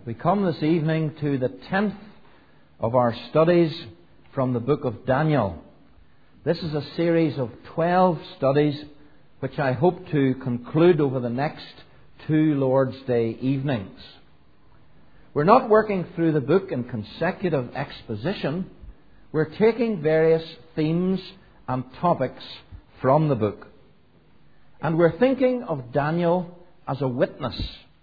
We come this evening to the 10th of our studies from the book of Daniel. This is a series of 12 studies which I hope to conclude over the next 2 Lord's Day evenings. We're not working through the book in consecutive exposition. We're taking various themes and topics from the book. And we're thinking of Daniel as a witness.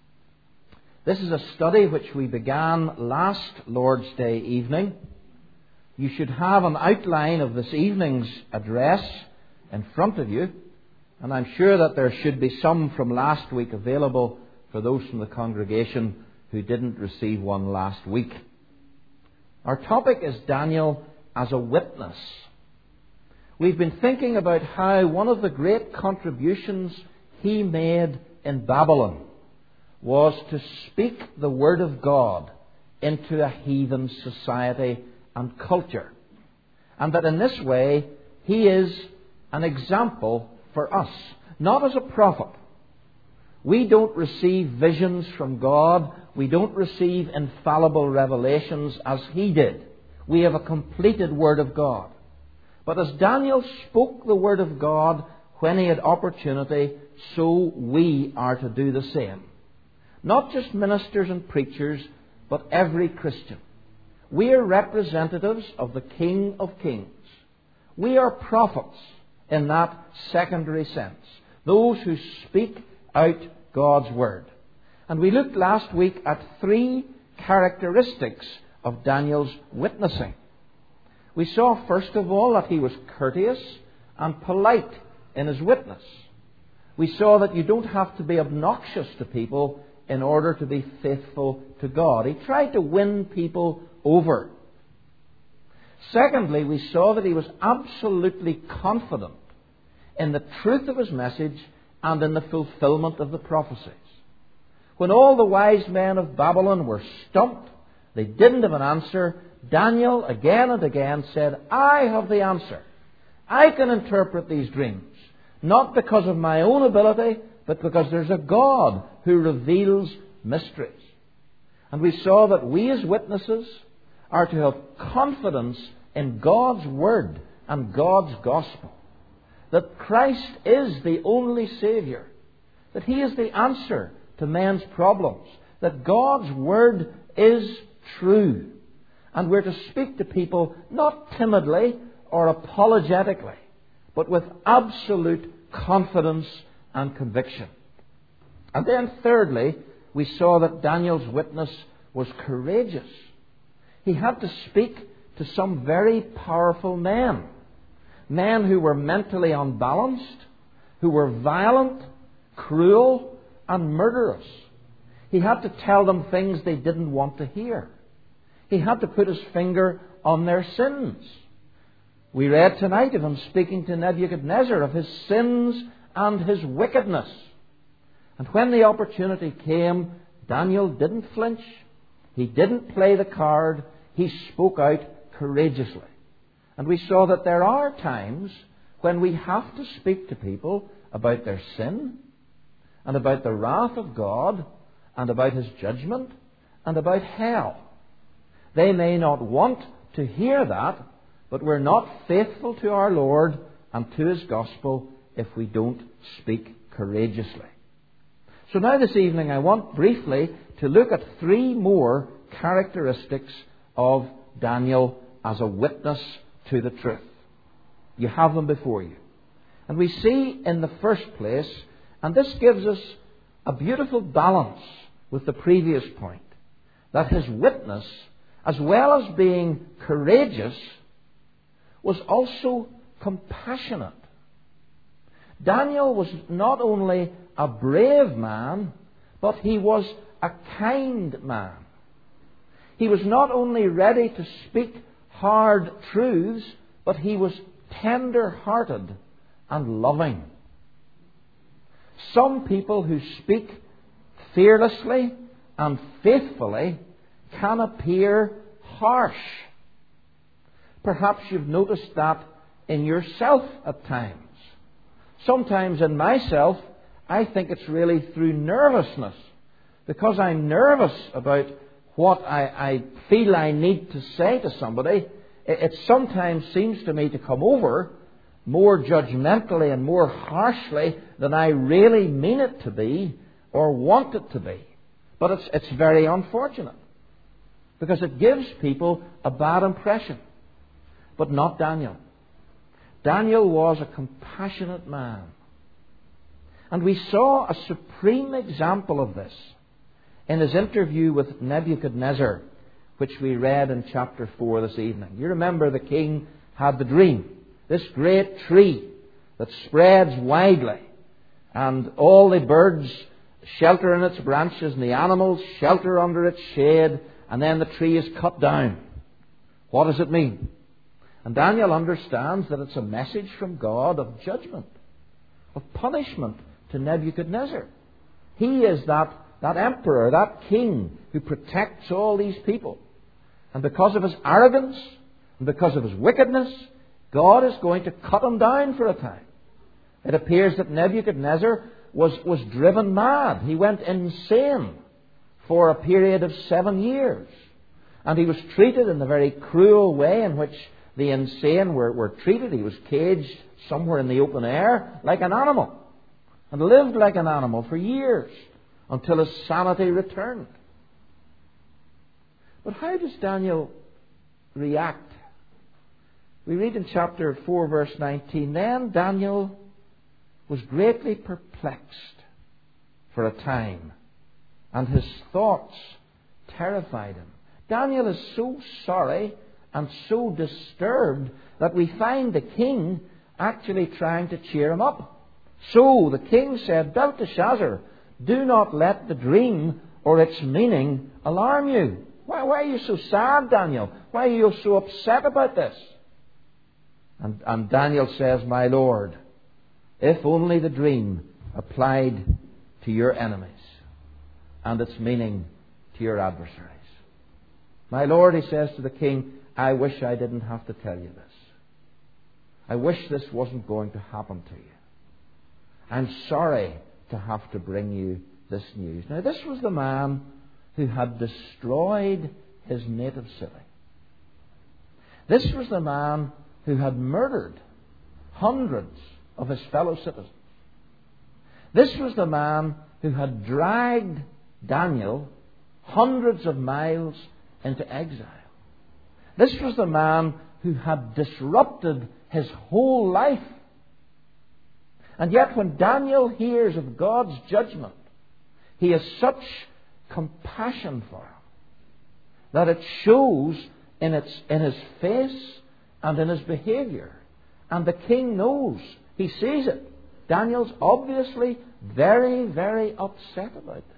This is a study which we began last Lord's Day evening. You should have an outline of this evening's address in front of you, and I'm sure that there should be some from last week available for those from the congregation who didn't receive one last week. Our topic is Daniel as a witness. We've been thinking about how one of the great contributions he made in Babylon was to speak the Word of God into a heathen society and culture. And that in this way, he is an example for us, not as a prophet. We don't receive visions from God. We don't receive infallible revelations as he did. We have a completed Word of God. But as Daniel spoke the Word of God when he had opportunity, so we are to do the same. Not just ministers and preachers, but every Christian. We are representatives of the King of Kings. We are prophets in that secondary sense. Those who speak out God's Word. And we looked last week at 3 characteristics of Daniel's witnessing. We saw, first of all, that he was courteous and polite in his witness. We saw that you don't have to be obnoxious to people in order to be faithful to God. He tried to win people over. Secondly, we saw that he was absolutely confident in the truth of his message and in the fulfillment of the prophecies. When all the wise men of Babylon were stumped, they didn't have an answer, Daniel again and again said, I have the answer. I can interpret these dreams, not because of my own ability, but because there's a God who reveals mysteries. And we saw that we as witnesses are to have confidence in God's Word and God's Gospel. That Christ is the only Saviour. That He is the answer to men's problems. That God's Word is true. And we're to speak to people not timidly or apologetically, but with absolute confidence and conviction. And then thirdly, we saw that Daniel's witness was courageous. He had to speak to some very powerful men. Men who were mentally unbalanced, who were violent, cruel, and murderous. He had to tell them things they didn't want to hear. He had to put his finger on their sins. We read tonight of him speaking to Nebuchadnezzar of his sins and his wickedness. And when the opportunity came, Daniel didn't flinch. He didn't play the card. He spoke out courageously. And we saw that there are times when we have to speak to people about their sin and about the wrath of God and about His judgment and about hell. They may not want to hear that, but we're not faithful to our Lord and to His gospel if we don't speak courageously. So now this evening I want briefly to look at 3 more characteristics of Daniel as a witness to the truth. You have them before you. And we see in the first place, and this gives us a beautiful balance with the previous point, that his witness, as well as being courageous, was also compassionate. Daniel was not only a brave man, but he was a kind man. He was not only ready to speak hard truths, but he was tender-hearted and loving. Some people who speak fearlessly and faithfully can appear harsh. Perhaps you've noticed that in yourself at times. Sometimes in myself, I think it's really through nervousness. Because I'm nervous about what I feel I need to say to somebody, it sometimes seems to me to come over more judgmentally and more harshly than I really mean it to be or want it to be. But it's very unfortunate, because it gives people a bad impression. But not Daniel. Daniel was a compassionate man. And we saw a supreme example of this in his interview with Nebuchadnezzar, which we read in chapter 4 this evening. You remember the king had the dream. This great tree that spreads widely, and all the birds shelter in its branches, and the animals shelter under its shade, and then the tree is cut down. What does it mean? And Daniel understands that it's a message from God of judgment, of punishment to Nebuchadnezzar. He is that emperor, that king who protects all these people. And because of his arrogance and because of his wickedness, God is going to cut him down for a time. It appears that Nebuchadnezzar was driven mad. He went insane for a period of 7 years. And he was treated in the very cruel way in which the insane were treated. He was caged somewhere in the open air like an animal, and lived like an animal for years until his sanity returned. But how does Daniel react? We read in chapter 4, verse 19, "Then Daniel was greatly perplexed for a time, and his thoughts terrified him." Daniel is so sorry and so disturbed that we find the king actually trying to cheer him up. So the king said, "Belteshazzar, do not let the dream or its meaning alarm you." Why are you so sad, Daniel? Why are you so upset about this? And Daniel says, "My Lord, if only the dream applied to your enemies and its meaning to your adversaries." My Lord, he says to the king, "I wish I didn't have to tell you this. I wish this wasn't going to happen to you. I'm sorry to have to bring you this news." Now, this was the man who had destroyed his native city. This was the man who had murdered hundreds of his fellow citizens. This was the man who had dragged Daniel hundreds of miles into exile. This was the man who had disrupted his whole life. And yet when Daniel hears of God's judgment, he has such compassion for him that it shows in his face and in his behavior. And the king knows. He sees it. Daniel's obviously very, very upset about this.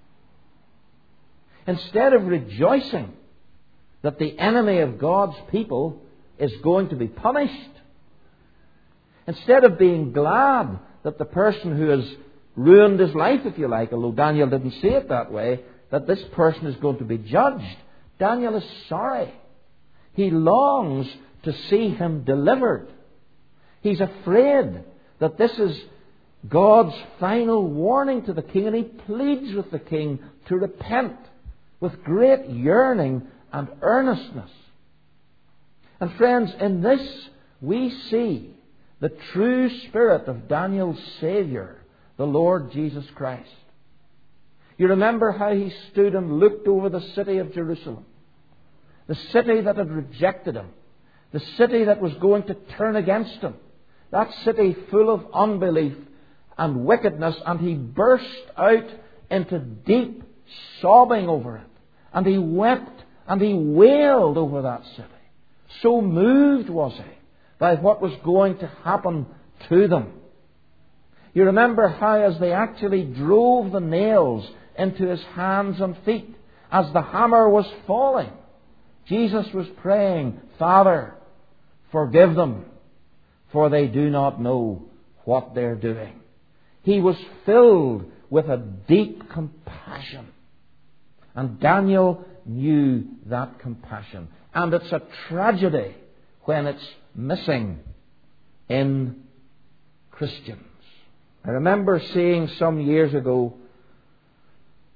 Instead of rejoicing that the enemy of God's people is going to be punished, instead of being glad that the person who has ruined his life, if you like, although Daniel didn't see it that way, that this person is going to be judged, Daniel is sorry. He longs to see him delivered. He's afraid that this is God's final warning to the king, and he pleads with the king to repent with great yearning and earnestness. And friends, in this we see the true spirit of Daniel's Saviour, the Lord Jesus Christ. You remember how he stood and looked over the city of Jerusalem, the city that had rejected him, the city that was going to turn against him, that city full of unbelief and wickedness, and he burst out into deep sobbing over it. And he wept and he wailed over that city. So moved was he by what was going to happen to them. You remember how as they actually drove the nails into his hands and feet, as the hammer was falling, Jesus was praying, "Father, forgive them, for they do not know what they're doing." He was filled with a deep compassion. And Daniel knew that compassion. And it's a tragedy when it's missing in Christians. I remember seeing some years ago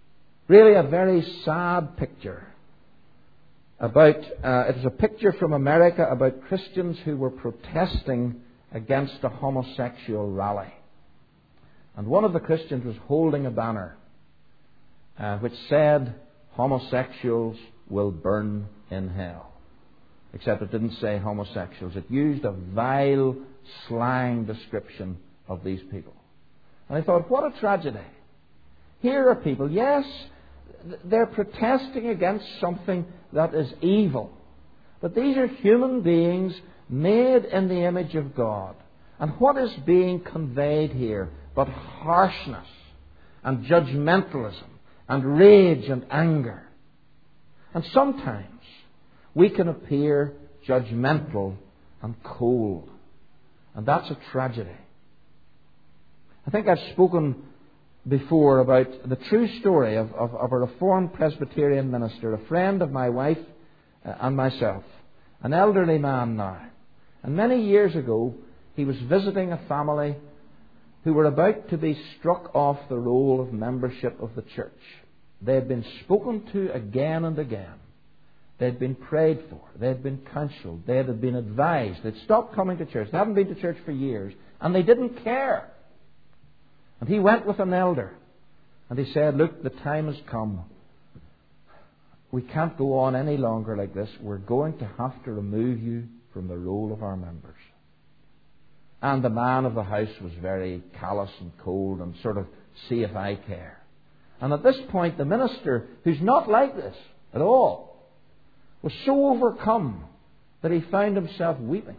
Really a very sad picture. It was a picture from America about Christians who were protesting against a homosexual rally. And one of the Christians was holding a banner which said, "Homosexuals will burn in hell." Except it didn't say homosexuals. It used a vile slang description of these people. And I thought, what a tragedy. Here are people, yes, they're protesting against something that is evil. But these are human beings made in the image of God. And what is being conveyed here but harshness and judgmentalism and rage and anger? And sometimes we can appear judgmental and cold. And that's a tragedy. I think I've spoken before about the true story of a Reformed Presbyterian minister, a friend of my wife and myself, an elderly man now. And many years ago, he was visiting a family who were about to be struck off the roll of membership of the church. They had been spoken to again and again. They had been prayed for. They had been counselled. They had been advised. They'd stopped coming to church. They hadn't been to church for years. And they didn't care. And he went with an elder. And he said, "Look, the time has come. We can't go on any longer like this. We're going to have to remove you from the roll of our members." And the man of the house was very callous and cold and sort of, "See if I care." And at this point, the minister, who's not like this at all, was so overcome that he found himself weeping.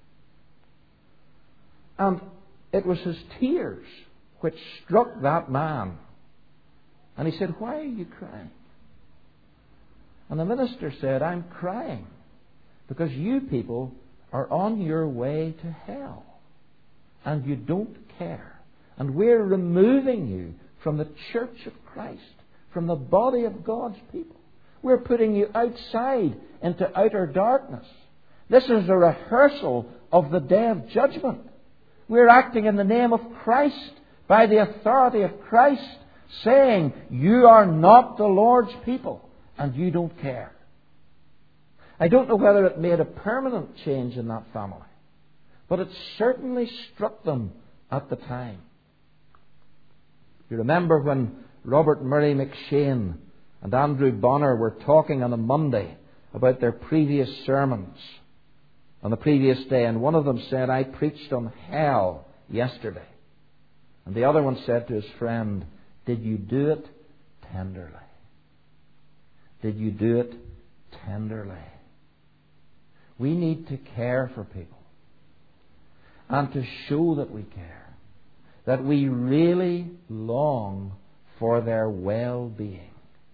And it was his tears which struck that man. And he said, "Why are you crying?" And the minister said, "I'm crying because you people are on your way to hell. And you don't care. And we're removing you from the church of Christ, from the body of God's people. We're putting you outside into outer darkness. This is a rehearsal of the day of judgment. We're acting in the name of Christ, by the authority of Christ, saying, you are not the Lord's people, and you don't care." I don't know whether it made a permanent change in that family, but it certainly struck them at the time. You remember when Robert Murray McShane and Andrew Bonner were talking on a Monday about their previous sermons on the previous day, and one of them said, "I preached on hell yesterday." And the other one said to his friend, "Did you do it tenderly? Did you do it tenderly?" We need to care for people and to show that we care, that we really long for their well-being.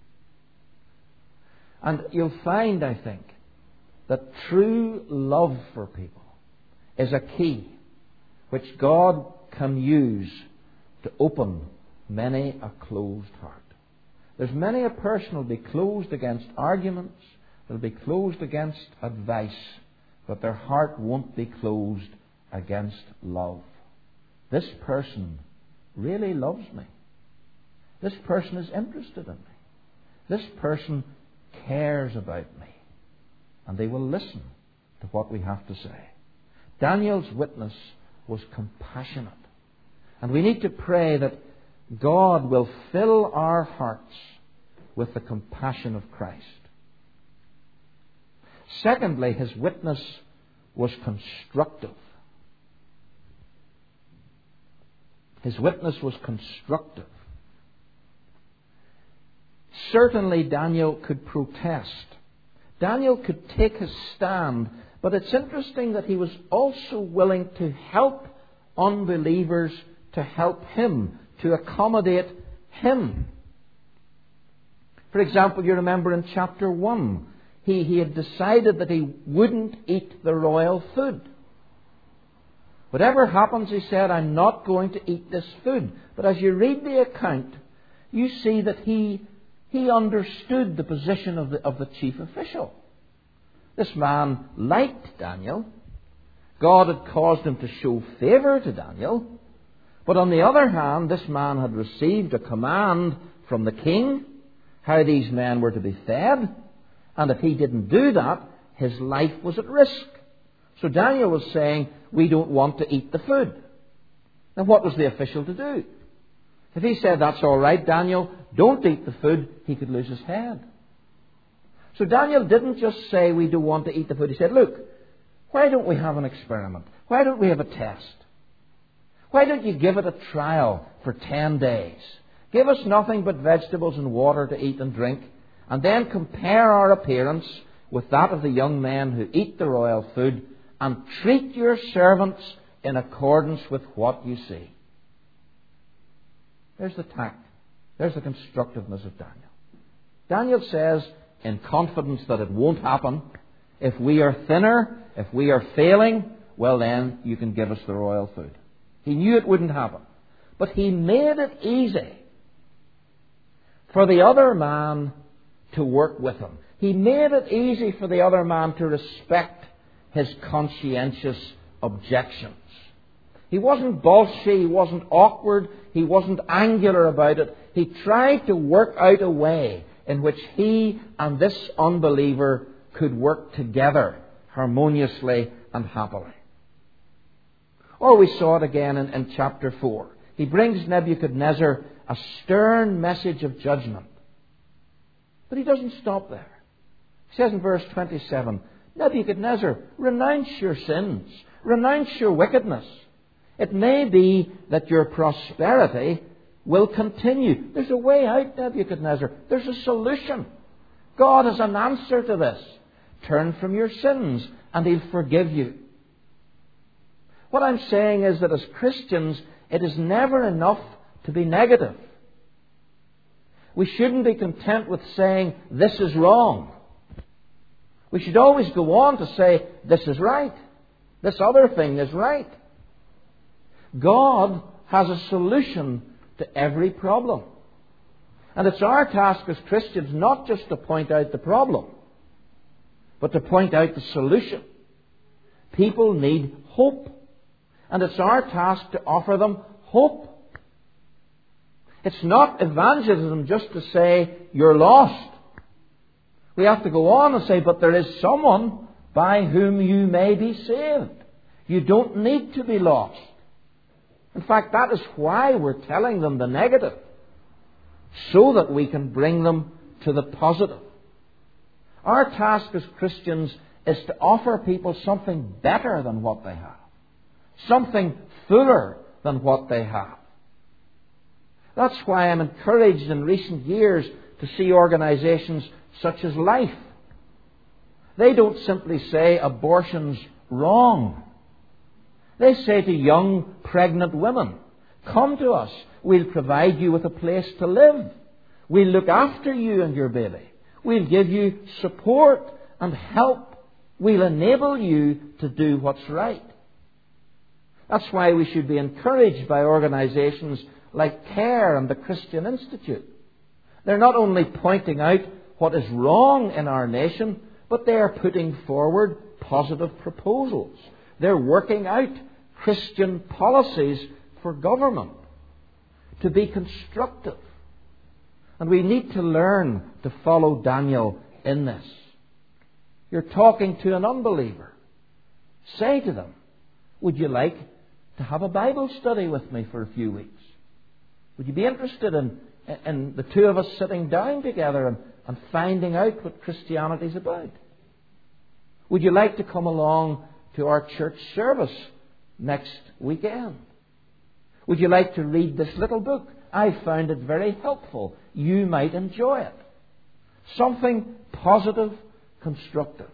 And you'll find, I think, that true love for people is a key which God can use to open many a closed heart. There's many a person who will be closed against arguments, they'll be closed against advice, but their heart won't be closed against love. This person really loves me. This person is interested in me. This person cares about me. And they will listen to what we have to say. Daniel's witness was compassionate. And we need to pray that God will fill our hearts with the compassion of Christ. Secondly, his witness was constructive. His witness was constructive. Certainly Daniel could protest. Daniel could take his stand, but it's interesting that he was also willing to help unbelievers, to help him, to accommodate him. For example, you remember in chapter 1, he had decided that he wouldn't eat the royal food. Whatever happens, he said, I'm not going to eat this food. But as you read the account, you see that he understood the position of the chief official. This man liked Daniel. God had caused him to show favour to Daniel. But on the other hand, this man had received a command from the king, how these men were to be fed, and if he didn't do that, his life was at risk. So Daniel was saying, we don't want to eat the food. Now what was the official to do? If he said, that's all right, Daniel, don't eat the food, he could lose his head. So Daniel didn't just say, we don't want to eat the food. He said, look, why don't we have an experiment? Why don't we have a test? Why don't you give it a trial for 10 days? Give us nothing but vegetables and water to eat and drink, and then compare our appearance with that of the young men who eat the royal food, and treat your servants in accordance with what you see. There's the tact. There's the constructiveness of Daniel. Daniel says, in confidence that it won't happen, if we are thinner, if we are failing, well then you can give us the royal food. He knew it wouldn't happen. But he made it easy for the other man to work with him. He made it easy for the other man to respect his conscientious objections. He wasn't bolshy, he wasn't awkward, he wasn't angular about it. He tried to work out a way in which he and this unbeliever could work together harmoniously and happily. Or we saw it again in chapter 4. He brings Nebuchadnezzar a stern message of judgment. But he doesn't stop there. He says in verse 27, Nebuchadnezzar, renounce your sins, renounce your wickedness. It may be that your prosperity will continue. There's a way out, Nebuchadnezzar. There's a solution. God has an answer to this. Turn from your sins and He'll forgive you. What I'm saying is that as Christians, it is never enough to be negative. We shouldn't be content with saying, this is wrong. We should always go on to say, this is right. This other thing is right. God has a solution to every problem. And it's our task as Christians not just to point out the problem, but to point out the solution. People need hope. And it's our task to offer them hope. It's not evangelism just to say, you're lost. We have to go on and say, but there is someone by whom you may be saved. You don't need to be lost. In fact, that is why we're telling them the negative, so that we can bring them to the positive. Our task as Christians is to offer people something better than what they have, something fuller than what they have. That's why I'm encouraged in recent years to see organizations such as Life. They don't simply say abortion's wrong. They say to young pregnant women, come to us. We'll provide you with a place to live. We'll look after you and your baby. We'll give you support and help. We'll enable you to do what's right. That's why we should be encouraged by organizations like CARE and the Christian Institute. They're not only pointing out what is wrong in our nation, but they are putting forward positive proposals. They're working out Christian policies for government to be constructive. And we need to learn to follow Daniel in this. You're talking to an unbeliever. Say to them, would you like to have a Bible study with me for a few weeks? Would you be interested in the two of us sitting down together and finding out what Christianity's about? Would you like to come along to our church service next weekend? Would you like to read this little book? I found it very helpful. You might enjoy it. Something positive, constructive.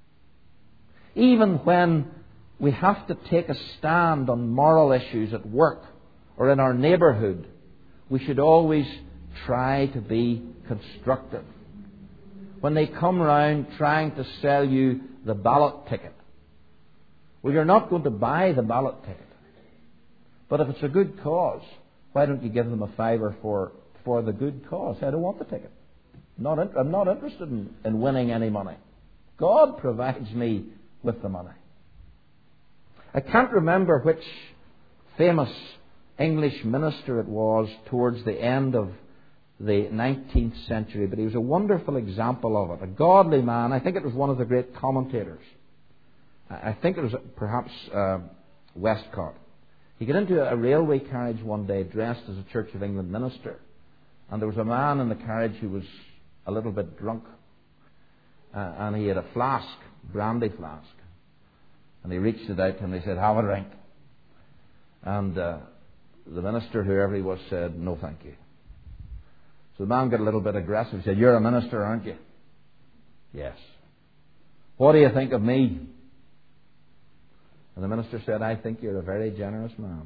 Even when we have to take a stand on moral issues at work or in our neighbourhood, we should always try to be constructive. When they come round trying to sell you the ballot ticket, well, you're not going to buy the ballot ticket. But if it's a good cause, why don't you give them a fiver for the good cause? I don't want the ticket. I'm not interested in winning any money. God provides me with the money. I can't remember which famous English minister it was towards the end of the 19th century, but he was a wonderful example of it. A godly man. I think it was one of the great commentators. I think it was perhaps Westcott. He got into a railway carriage one day dressed as a Church of England minister. And there was a man in the carriage who was a little bit drunk. And he had a flask, brandy flask. And he reached it out and he said, "Have a drink." And the minister, whoever he was, said, "No, thank you." So the man got a little bit aggressive. He said, "You're a minister, aren't you?" "Yes." "What do you think of me?" And the minister said, "I think you're a very generous man."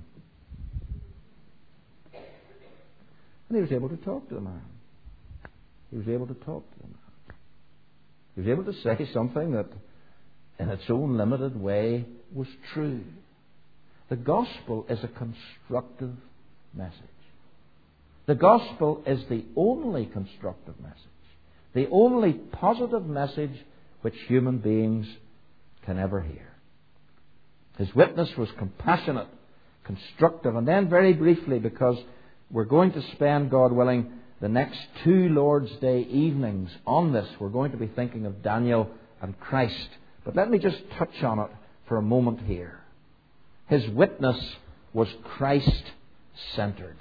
And he was able to talk to the man. He was able to talk to the man. He was able to say something that, in its own limited way, was true. The gospel is a constructive message. The gospel is the only constructive message, the only positive message which human beings can ever hear. His witness was compassionate, constructive. And then very briefly, because we're going to spend, God willing, the next 2 Lord's Day evenings on this, we're going to be thinking of Daniel and Christ. But let me just touch on it for a moment here. His witness was Christ-centered.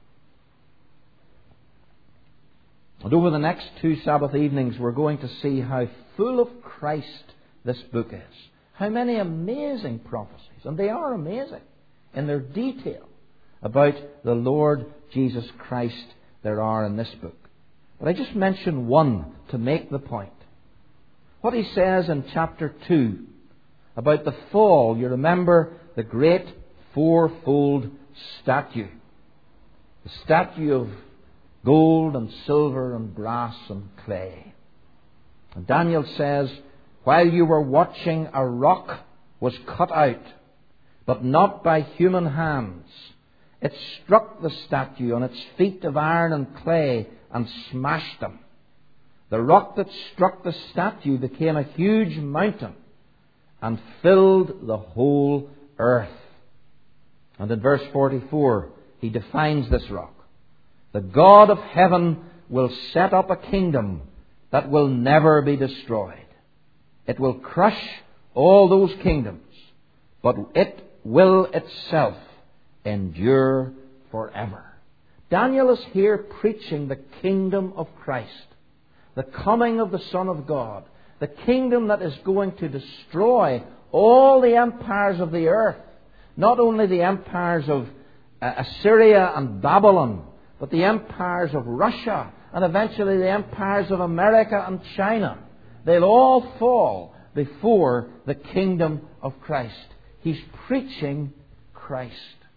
And over the next 2 Sabbath evenings, we're going to see how full of Christ this book is. How many amazing prophecies, and they are amazing in their detail, about the Lord Jesus Christ there are in this book. But I just mention one to make the point. What he says in chapter 2 about the fall. You remember the great 4-fold statue. The statue of gold and silver and brass and clay. And Daniel says, "While you were watching, a rock was cut out, but not by human hands. It struck the statue on its feet of iron and clay and smashed them. The rock that struck the statue became a huge mountain and filled the whole earth." And in verse 44, he defines this rock. "The God of heaven will set up a kingdom that will never be destroyed. It will crush all those kingdoms, but it will itself endure forever." Daniel is here preaching the kingdom of Christ, the coming of the Son of God, the kingdom that is going to destroy all the empires of the earth, not only the empires of Assyria and Babylon, but the empires of Russia and eventually the empires of America and China. They'll all fall before the kingdom of Christ. He's preaching Christ.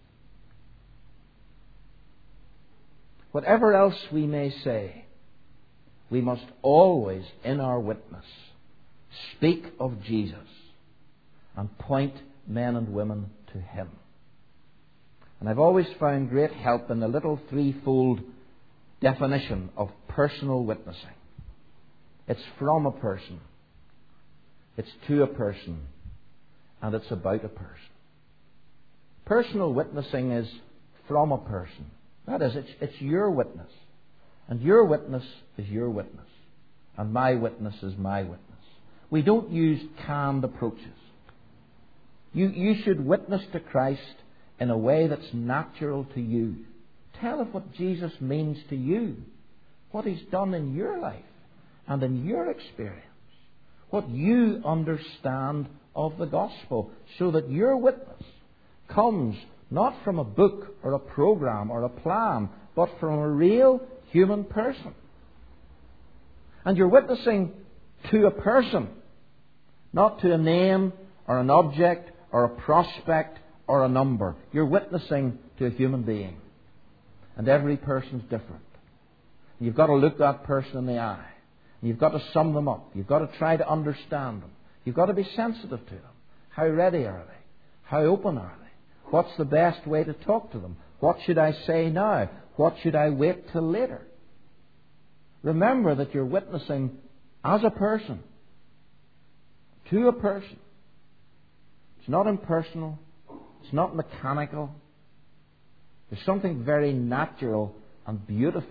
Whatever else we may say, we must always, in our witness, speak of Jesus and point men and women to Him. And I've always found great help in the little 3-fold definition of personal witnessing. It's from a person, it's to a person, and it's about a person. Personal witnessing is from a person. That is, it's your witness. And your witness is your witness. And my witness is my witness. We don't use canned approaches. You should witness to Christ in a way that's natural to you. Tell of what Jesus means to you. What He's done in your life and in your experience. What you understand of the gospel, so that your witness comes not from a book or a program or a plan, but from a real human person. And you're witnessing to a person, not to a name or an object or a prospect or a number. You're witnessing to a human being. And every person's different. You've got to look that person in the eye. You've got to sum them up. You've got to try to understand them. You've got to be sensitive to them. How ready are they? How open are they? What's the best way to talk to them? What should I say now? What should I wait till later? Remember that you're witnessing as a person, to a person. It's not impersonal. It's not mechanical. There's something very natural and beautiful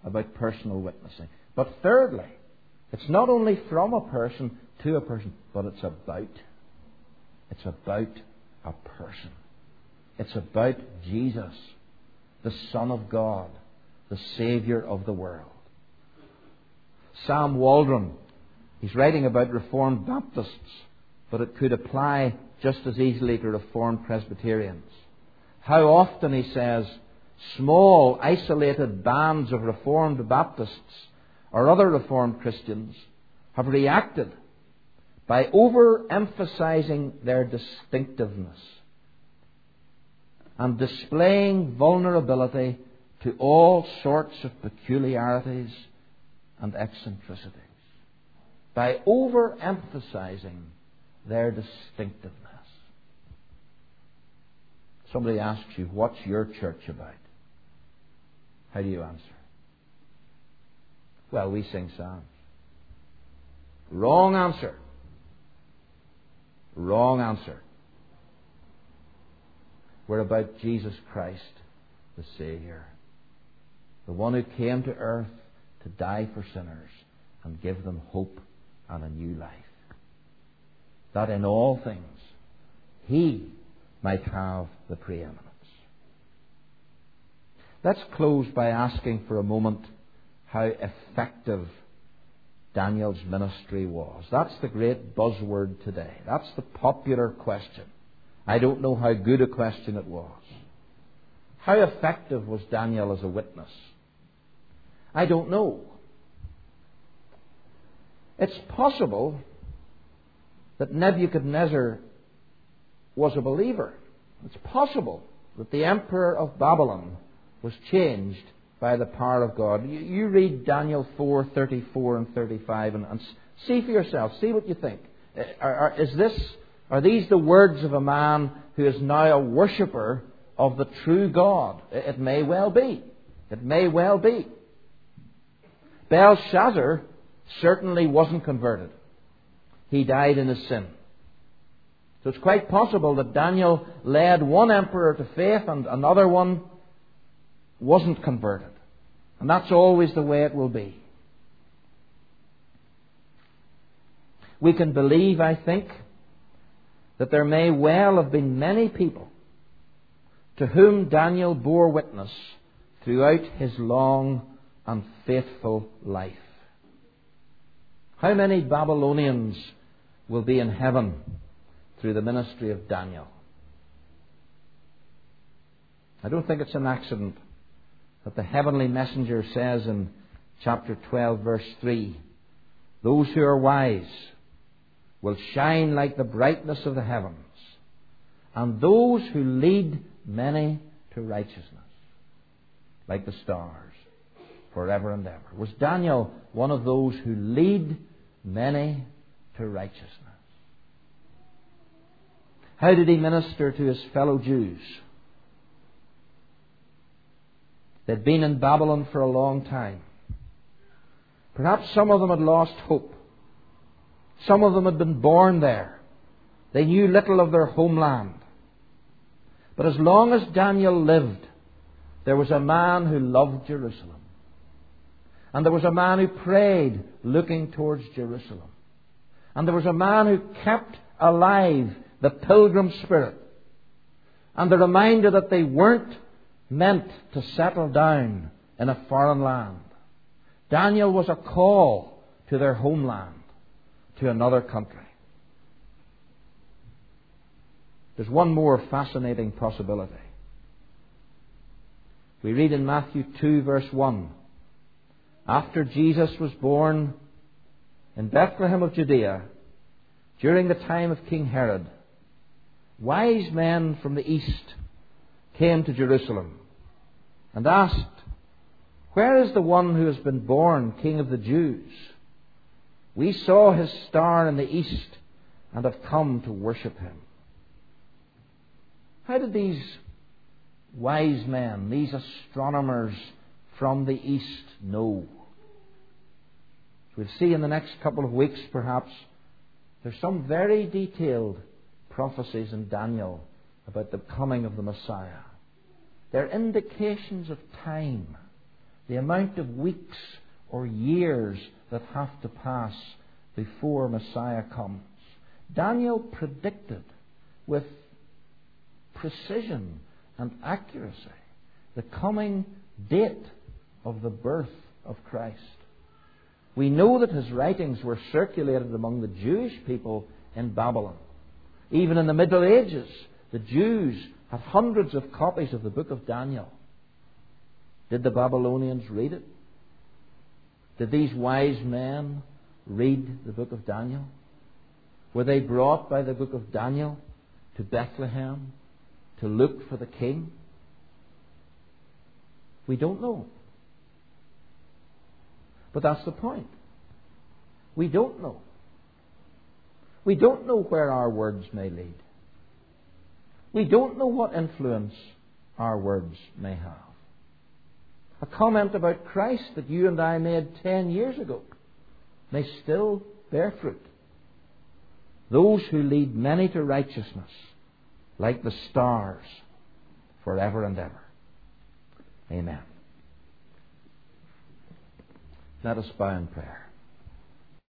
about personal witnessing. But thirdly, it's not only from a person to a person, but it's about. It's about a person. It's about Jesus, the Son of God, the Saviour of the world. Sam Waldron, he's writing about Reformed Baptists, but it could apply just as easily to Reformed Presbyterians. How often, he says, small, isolated bands of Reformed Baptists or other Reformed Christians have reacted by overemphasizing their distinctiveness and displaying vulnerability to all sorts of peculiarities and eccentricities. By overemphasizing their distinctiveness. Somebody asks you, what's your church about? How do you answer? Well, we sing psalms. Wrong answer. Wrong answer. We're about Jesus Christ, the Saviour, the one who came to earth to die for sinners and give them hope and a new life. That in all things He might have the preeminence. Let's close by asking for a moment how effective Daniel's ministry was. That's the great buzzword today. That's the popular question. I don't know how good a question it was. How effective was Daniel as a witness? I don't know. It's possible that Nebuchadnezzar was a believer. It's possible that the emperor of Babylon was changed by the power of God. You read Daniel 4:34 and 35 and see for yourself. See what you think. Are these the words of a man who is now a worshipper of the true God? It may well be. It may well be. Belshazzar certainly wasn't converted. He died in his sin. So it's quite possible that Daniel led one emperor to faith and another one wasn't converted. And that's always the way it will be. We can believe, I think, that there may well have been many people to whom Daniel bore witness throughout his long and faithful life. How many Babylonians will be in heaven through the ministry of Daniel? I don't think it's an accident that the heavenly messenger says in chapter 12, verse 3, those who are wise will shine like the brightness of the heavens, and those who lead many to righteousness, like the stars, forever and ever. Was Daniel one of those who lead many to righteousness? How did he minister to his fellow Jews? They'd been in Babylon for a long time. Perhaps some of them had lost hope. Some of them had been born there. They knew little of their homeland. But as long as Daniel lived, there was a man who loved Jerusalem. And there was a man who prayed looking towards Jerusalem. And there was a man who kept alive the pilgrim spirit. And the reminder that they weren't meant to settle down in a foreign land. Daniel was a call to their homeland, to another country. There's one more fascinating possibility. We read in Matthew 2, verse 1, after Jesus was born in Bethlehem of Judea, during the time of King Herod, wise men from the east came to Jerusalem and asked, where is the one who has been born King of the Jews? We saw his star in the east and have come to worship him. How did these wise men, these astronomers from the east know? We'll see in the next couple of weeks, perhaps, there's some very detailed prophecies in Daniel about the coming of the Messiah. They're indications of time. the amount of weeks or years that have to pass before Messiah comes. Daniel predicted with precision and accuracy the coming date of the birth of Christ. We know that his writings were circulated among the Jewish people in Babylon. Even in the Middle Ages, the Jews had hundreds of copies of the book of Daniel. Did the Babylonians read it? Did these wise men read the book of Daniel? Were they brought by the book of Daniel to Bethlehem to look for the king? We don't know. But that's the point. We don't know. We don't know where our words may lead. We don't know what influence our words may have. A comment about Christ that you and I made 10 years ago may still bear fruit. Those who lead many to righteousness, like the stars, forever and ever. Amen. Let us bow in prayer.